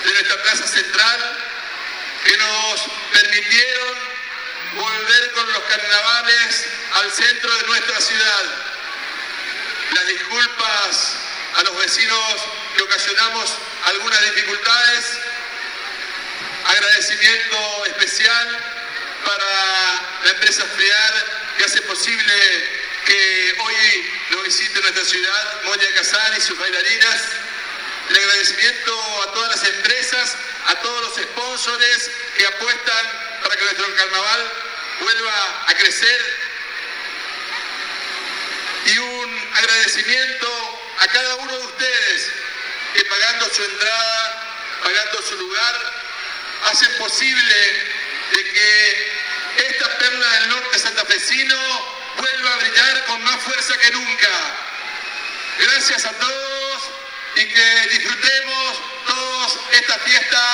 de nuestra plaza central, que nos permitieron volver con los carnavales al centro de nuestra ciudad. Las disculpas a los vecinos que ocasionamos algunas dificultades. Agradecimiento especial para la empresa FRIAR que hace posible que hoy lo visite nuestra ciudad, Moya Kazan y sus bailarinas. El agradecimiento a todas las empresas, a todos los sponsors que apuestan para que nuestro carnaval vuelva a crecer. Y un agradecimiento a cada uno de ustedes que pagando su entrada, pagando su lugar, hacen posible de que esta perla del norte santafesino vuelva a brillar con más fuerza que nunca. Gracias a todos y que disfrutemos todos esta fiesta